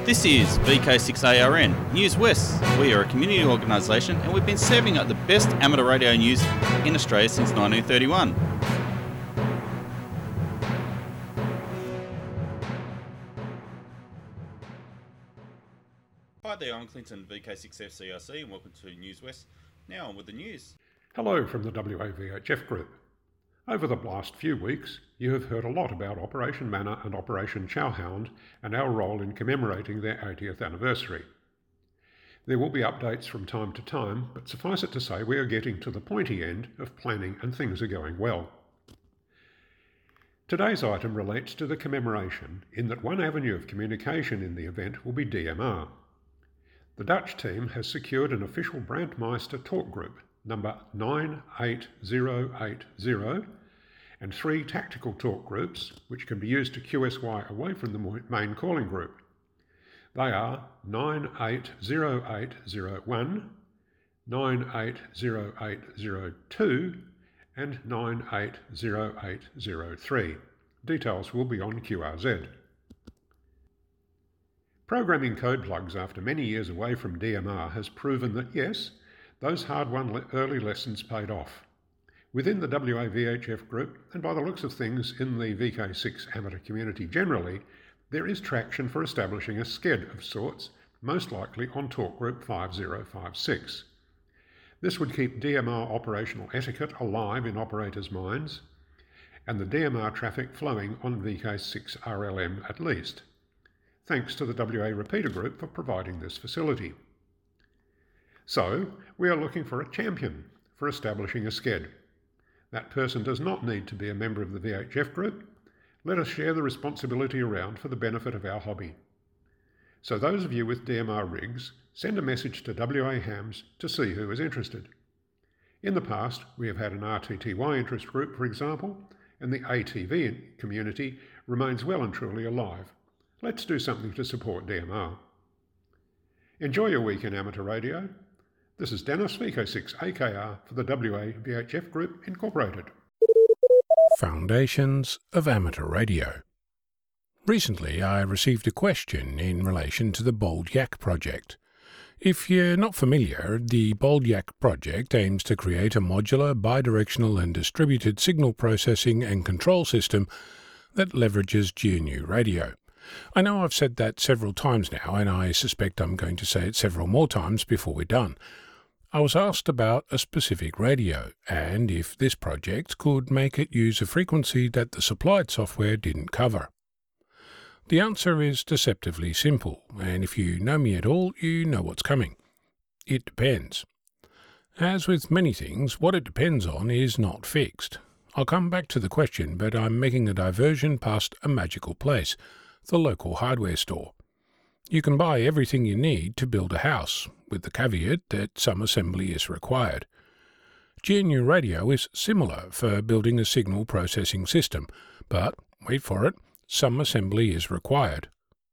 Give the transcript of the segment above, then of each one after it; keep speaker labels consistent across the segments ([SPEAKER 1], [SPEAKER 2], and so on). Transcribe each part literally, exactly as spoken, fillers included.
[SPEAKER 1] This is V K six A R N, News West. We are a community organisation and we've been serving up the best amateur radio news in Australia since nineteen thirty-one. Hi there, I'm Clinton, V K six F C R C, and welcome to News West. Now on with the news.
[SPEAKER 2] Hello from the W A V H F Group. Over the last few weeks, you have heard a lot about Operation Manna and Operation Chowhound and our role in commemorating their eightieth anniversary. There will be updates from time to time, but suffice it to say we are getting to the pointy end of planning and things are going well. Today's item relates to the commemoration in that one avenue of communication in the event will be D M R. The Dutch team has secured an official Brandmeister talk group, number nine eight zero eight zero, and three tactical talk groups, which can be used to Q S Y away from the main calling group. They are nine eight zero eight zero one, nine eight zero eight zero two, and nine eight zero eight zero three. Details will be on Q R Z. Programming code plugs after many years away from D M R has proven that yes, those hard-won le- early lessons paid off. Within the W A V H F group, and by the looks of things in the V K six amateur community generally, there is traction for establishing a sked of sorts, most likely on talk group five zero five six. This would keep D M R operational etiquette alive in operators' minds, and the D M R traffic flowing on V K six R L M at least. Thanks to the W A Repeater Group for providing this facility. So, we are looking for a champion for establishing a sked. That person does not need to be a member of the V H F group. Let us share the responsibility around for the benefit of our hobby. So those of you with D M R rigs, send a message to W A Hams to see who is interested. In the past, we have had an R T T Y interest group, for example, and the A T V community remains well and truly alive. Let's do something to support D M R. Enjoy your week in amateur radio. This is Dennis, V K six A K R for the W A V H F Group Incorporated.
[SPEAKER 3] Foundations of Amateur Radio. Recently I received a question in relation to the Bold Yak project. If you're not familiar, the Bold Yak project aims to create a modular, bidirectional and distributed signal processing and control system that leverages G N U radio. I know I've said that several times now, and I suspect I'm going to say it several more times before we're done. I was asked about a specific radio, and if this project could make it use a frequency that the supplied software didn't cover. The answer is deceptively simple, and if you know me at all, you know what's coming. It depends. As with many things, what it depends on is not fixed. I'll come back to the question, but I'm making a diversion past a magical place, the local hardware store. You can buy everything you need to build a house, with the caveat that some assembly is required. G N U radio is similar for building a signal processing system, but, wait for it, some assembly is required.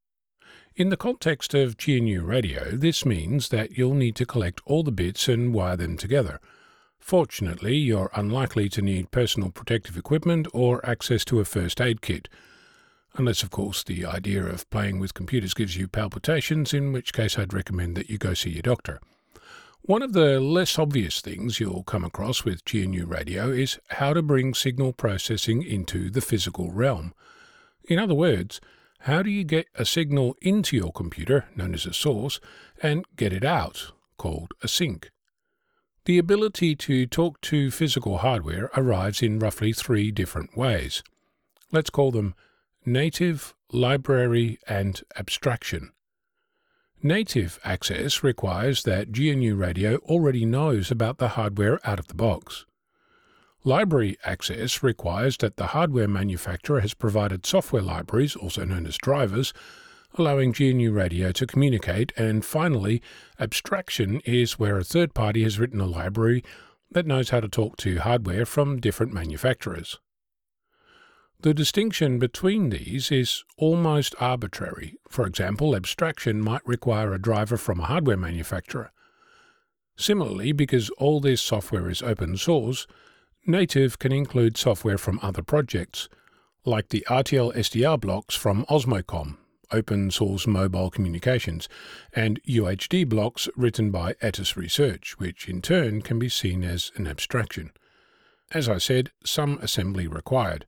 [SPEAKER 3] In the context of G N U radio, this means that you'll need to collect all the bits and wire them together. Fortunately, you're unlikely to need personal protective equipment or access to a first aid kit. Unless, of course, the idea of playing with computers gives you palpitations, in which case I'd recommend that you go see your doctor. One of the less obvious things you'll come across with G N U radio is how to bring signal processing into the physical realm. In other words, how do you get a signal into your computer, known as a source, and get it out, called a sink? The ability to talk to physical hardware arrives in roughly three different ways. Let's call them native, library, and abstraction. Native access requires that G N U radio already knows about the hardware out of the box. Library access requires that the hardware manufacturer has provided software libraries, also known as drivers, allowing G N U radio to communicate, and finally, abstraction is where a third party has written a library that knows how to talk to hardware from different manufacturers. The distinction between these is almost arbitrary. For example, abstraction might require a driver from a hardware manufacturer. Similarly, because all this software is open source, native can include software from other projects, like the R T L S D R blocks from Osmocom, Open Source Mobile Communications, and U H D blocks written by Etis Research, which in turn can be seen as an abstraction. As I said, some assembly required.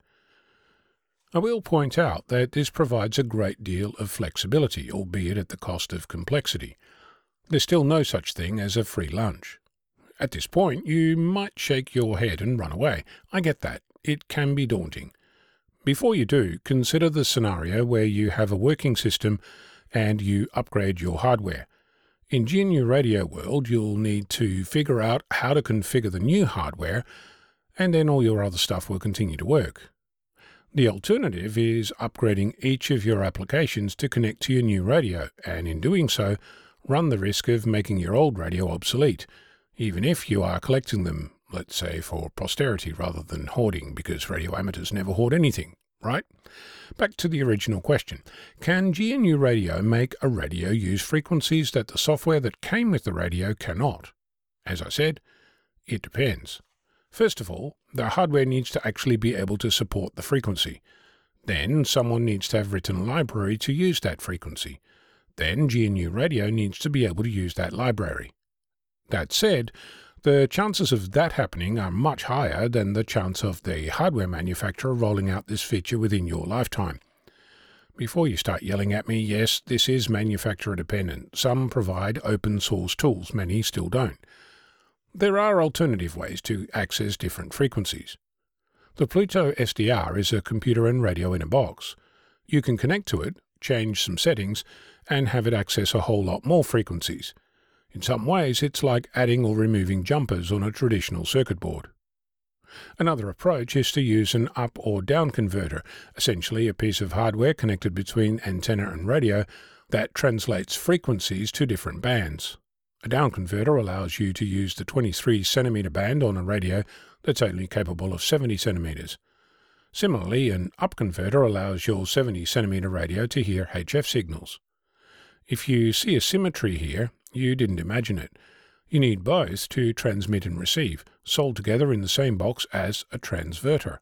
[SPEAKER 3] I will point out that this provides a great deal of flexibility, albeit at the cost of complexity. There's still no such thing as a free lunch. At this point, you might shake your head and run away. I get that. It can be daunting. Before you do, consider the scenario where you have a working system and you upgrade your hardware. In G N U Radio world, you'll need to figure out how to configure the new hardware, and then all your other stuff will continue to work. The alternative is upgrading each of your applications to connect to your new radio, and in doing so, run the risk of making your old radio obsolete, even if you are collecting them, let's say, for posterity rather than hoarding, because radio amateurs never hoard anything, right? Back to the original question. Can G N U Radio make a radio use frequencies that the software that came with the radio cannot? As I said, it depends. First of all, the hardware needs to actually be able to support the frequency. Then someone needs to have written a library to use that frequency. Then G N U Radio needs to be able to use that library. That said, the chances of that happening are much higher than the chance of the hardware manufacturer rolling out this feature within your lifetime. Before you start yelling at me, yes, this is manufacturer dependent. Some provide open source tools, many still don't. There are alternative ways to access different frequencies. The Pluto S D R is a computer and radio in a box. You can connect to it, change some settings, and have it access a whole lot more frequencies. In some ways, it's like adding or removing jumpers on a traditional circuit board. Another approach is to use an up or down converter, essentially a piece of hardware connected between antenna and radio that translates frequencies to different bands. A down converter allows you to use the twenty-three centimeter band on a radio that's only capable of seventy centimeters. Similarly, an up converter allows your seventy centimeter radio to hear H F signals. If you see a symmetry here, you didn't imagine it. You need both to transmit and receive, sold together in the same box as a transverter.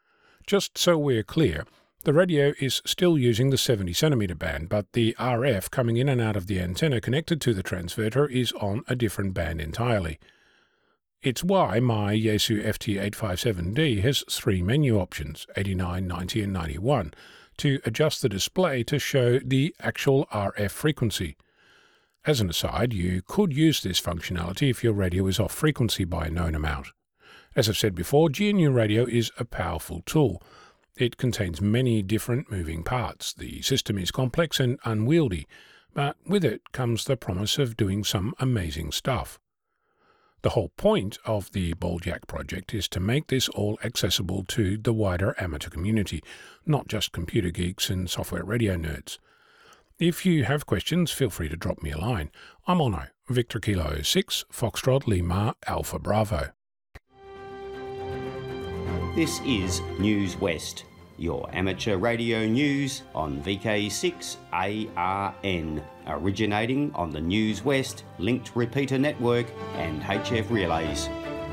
[SPEAKER 3] Just so we're clear, the radio is still using the seventy centimeter band, but the R F coming in and out of the antenna connected to the transverter is on a different band entirely. It's why my Yaesu F T eight fifty-seven D has three menu options, eighty-nine, ninety and ninety-one, to adjust the display to show the actual R F frequency. As an aside, you could use this functionality if your radio is off frequency by a known amount. As I've said before, G N U Radio is a powerful tool. It contains many different moving parts. The system is complex and unwieldy, but with it comes the promise of doing some amazing stuff. The whole point of the BoldYack project is to make this all accessible to the wider amateur community, not just computer geeks and software radio nerds. If you have questions, feel free to drop me a line. I'm Ono, Victor Kilo six, Foxtrot Lima Alpha Bravo.
[SPEAKER 4] This is News West, your amateur radio news on V K six A R N, originating on the News West linked repeater network and H F relays.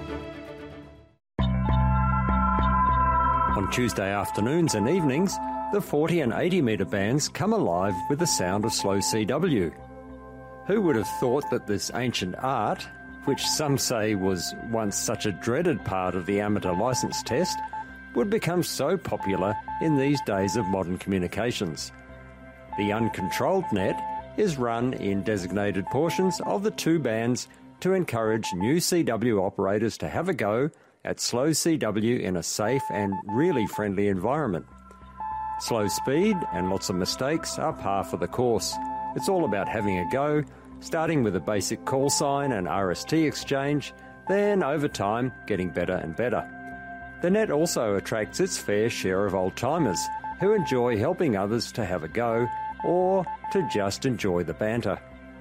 [SPEAKER 5] On Tuesday afternoons and evenings, the forty and eighty metre bands come alive with the sound of slow C W. Who would have thought that this ancient art, which some say was once such a dreaded part of the amateur licence test, would become so popular in these days of modern communications? The uncontrolled net is run in designated portions of the two bands to encourage new C W operators to have a go at slow C W in a safe and really friendly environment. Slow speed and lots of mistakes are par for the course. It's all about having a go, starting with a basic call sign and R S T exchange, then over time getting better and better. The net also attracts its fair share of old-timers who enjoy helping others to have a go or to just enjoy the banter.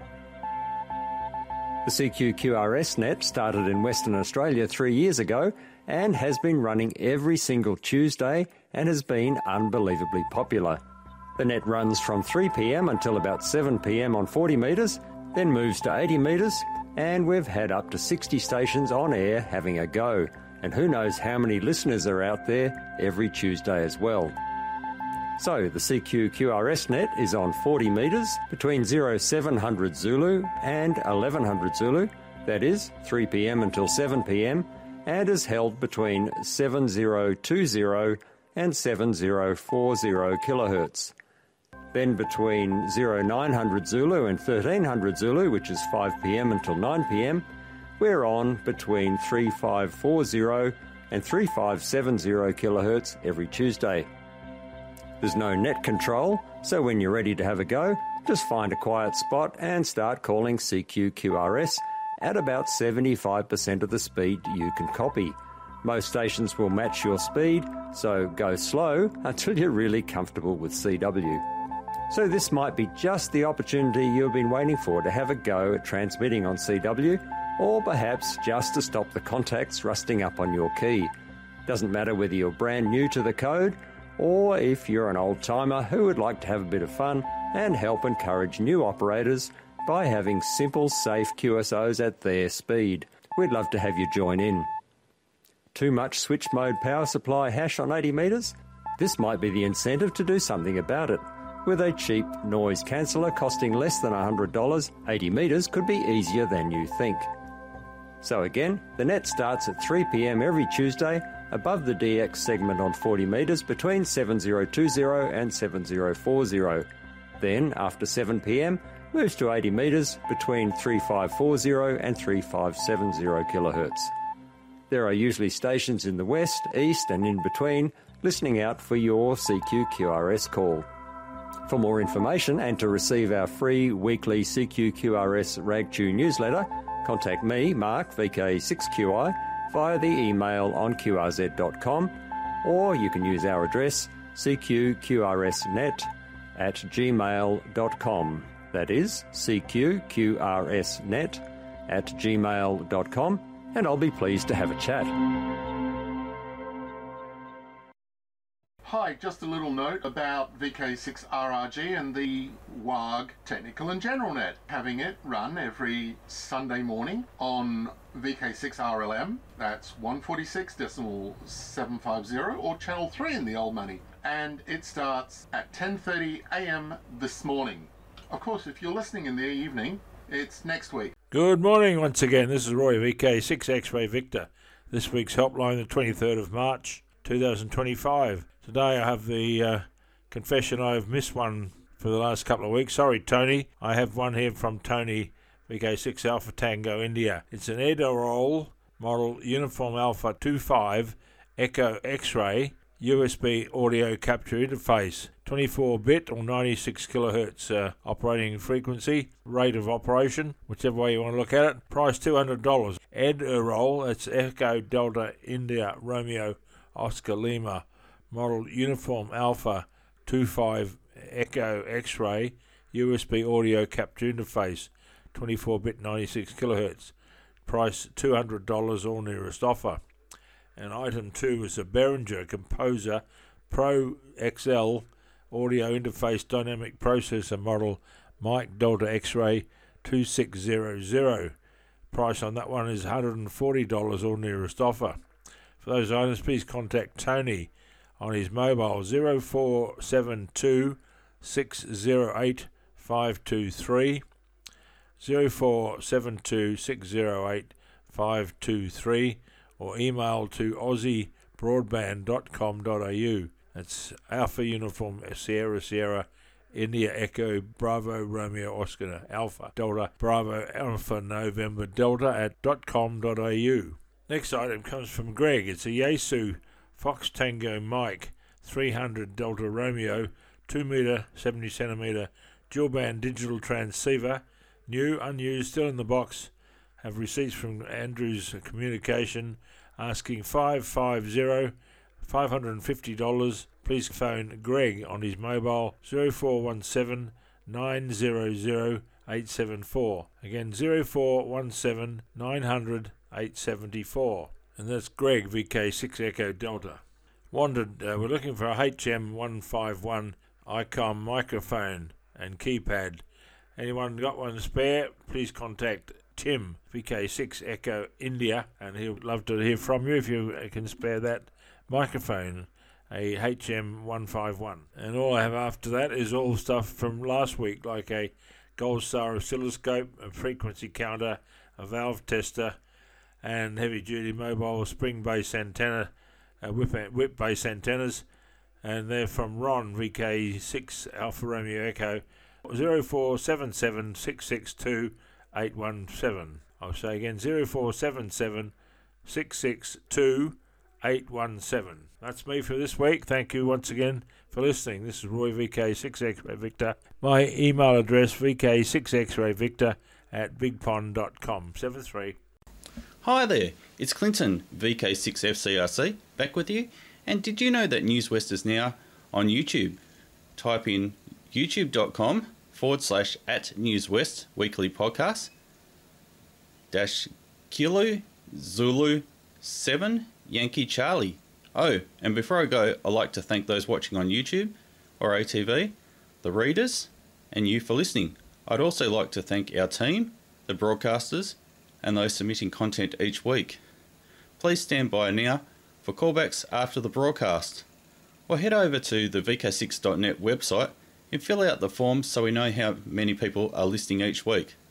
[SPEAKER 5] The C Q Q R S net started in Western Australia three years ago and has been running every single Tuesday and has been unbelievably popular. The net runs from three p m until about seven p m on forty metres, then moves to eighty metres, and we've had up to sixty stations on air having a go, and who knows how many listeners are out there every Tuesday as well. So the C Q Q R S net is on forty metres between zero seven hundred Zulu and eleven hundred Zulu, that is three p m until seven p m, and is held between seven thousand twenty and seven thousand forty kilohertz. Then between zero nine hundred Zulu and thirteen hundred Zulu, which is five p m until nine p m, we're on between three thousand five hundred forty and three thousand five hundred seventy kilohertz every Tuesday. There's no net control, so when you're ready to have a go, just find a quiet spot and start calling C Q Q R S at about seventy-five percent of the speed you can copy. Most stations will match your speed, so go slow until you're really comfortable with C W. So this might be just the opportunity you've been waiting for to have a go at transmitting on C W, or perhaps just to stop the contacts rusting up on your key. Doesn't matter whether you're brand new to the code, or if you're an old-timer who would like to have a bit of fun and help encourage new operators by having simple, safe Q S Os at their speed. We'd love to have you join in. Too much switch mode power supply hash on eighty metres? This might be the incentive to do something about it. With a cheap noise canceller costing less than one hundred dollars, eighty metres could be easier than you think. So again, the net starts at three p m every Tuesday above the D X segment on forty metres between seven thousand twenty and seven thousand forty. Then, after seven p m, moves to eighty metres between three thousand five hundred forty and three thousand five hundred seventy kilohertz. There are usually stations in the west, east and in between listening out for your C Q Q R S call. For more information and to receive our free weekly C Q Q R S RagTune newsletter, contact me, Mark, V K six Q I, via the email on q r z dot com, or you can use our address c q q r s net at gmail dot com. That is c q q r s net at gmail dot com, and I'll be pleased to have a chat.
[SPEAKER 6] Hi, just a little note about V K six R R G and the W A G Technical and General Net. Having it run every Sunday morning on V K six R L M, that's one forty-six point seven five zero, or Channel three in the old money. And it starts at ten thirty a m this morning. Of course, if you're listening in the evening, it's next week.
[SPEAKER 7] Good morning once again. This is Roy, V K six X-Ray Victor. This week's helpline, the twenty-third of March, two thousand twenty-five. Today I have the uh, confession I've missed one for the last couple of weeks. Sorry, Tony. I have one here from Tony, V K six Alpha Tango India. It's an Edirol model Uniform Alpha twenty-five Echo X-Ray U S B audio capture interface. twenty-four bit or ninety-six kilohertz uh, operating frequency, rate of operation, whichever way you want to look at it. Price two hundred dollars. Edirol, it's Echo Delta India Romeo Oscar Lima model Uniform Alpha twenty-five Echo X-Ray U S B audio capture interface, twenty-four bit ninety-six kilohertz. Price two hundred dollars or nearest offer. And item two is a Behringer Composer Pro X L audio interface dynamic processor model Mike Delta X-Ray twenty-six hundred. Price on that one is one hundred forty dollars or nearest offer. For those items, please contact Tony on his mobile zero four seven two, six zero eight, five two three, zero four seven two, six zero eight, five two three, or email to aussie broadband dot com dot a u. That's Alpha Uniform Sierra Sierra India Echo Bravo Romeo Oscar Alpha Delta Bravo Alpha November Delta at .com.au. Next item comes from Greg. It's a Yaesu Fox Tango Mike three hundred Delta Romeo two meter seventy centimeter dual band digital transceiver, new, unused, still in the box. Have receipts from Andrews Communication asking five five zero, five hundred fifty dollars. Please phone Greg on his mobile zero four one seven, nine zero zero, eight seven four. Again, zero four one seven, nine hundred, eight seven four. And that's Greg, V K six Echo Delta. Wanted, uh, we're looking for a H M one fifty-one ICOM microphone and keypad. Anyone got one spare, please contact Tim, V K six Echo India, and he'll love to hear from you if you can spare that microphone a H M one fifty-one. And all I have after that is all stuff from last week, like a Gold Star oscilloscope, a frequency counter, a valve tester, and heavy-duty mobile spring-based antenna, uh, whip, whip-based antennas. And they're from Ron, V K six Alpha Romeo Echo, zero four seven seven six six two eight one seven. I'll say again, zero four seven seven six six two eight one seven. That's me for this week. Thank you once again for listening. This is Roy, V K six X-Ray Victor. My email address, V K six X Ray Victor at big pond dot com. seven three.
[SPEAKER 1] Hi there, it's Clinton, V K six F C R C, back with you. And did you know that News West is now on YouTube? Type in youtube.com forward slash at News West weekly podcast dash Kilo Zulu seven Yankee Charlie. Oh, and before I go, I'd like to thank those watching on YouTube or A T V, the readers, and you for listening. I'd also like to thank our team, the broadcasters, and those submitting content each week. Please stand by now for callbacks after the broadcast, or head over to the V K six dot net website and fill out the forms so we know how many people are listening each week.